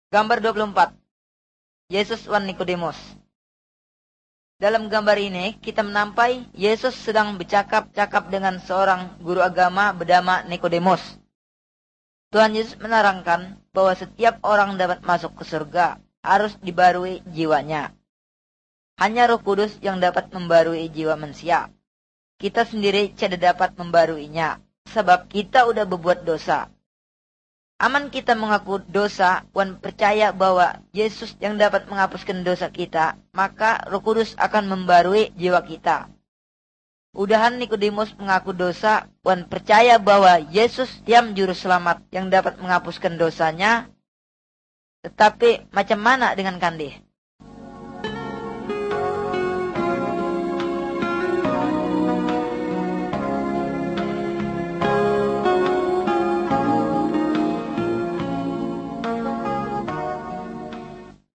Gambar 24. Yesus wan Nikodemus. Dalam gambar ini kita menampai Yesus sedang bercakap-cakap dengan seorang guru agama bernama Nikodemus. Tuhan Yesus menerangkan bahwa setiap orang dapat masuk ke surga harus dibarui jiwanya. Hanya Roh Kudus yang dapat membarui jiwa manusia. Kita sendiri tidak dapat membaruinya, sebab kita udah berbuat dosa. Aman kita mengaku dosa dan percaya bahwa Yesus yang dapat menghapuskan dosa kita, maka Roh Kudus akan membarui jiwa kita. Udahan Nikodemus mengaku dosa dan percaya bahwa Yesus diam juru selamat yang dapat menghapuskan dosanya. Tetapi macam mana dengan Kandih?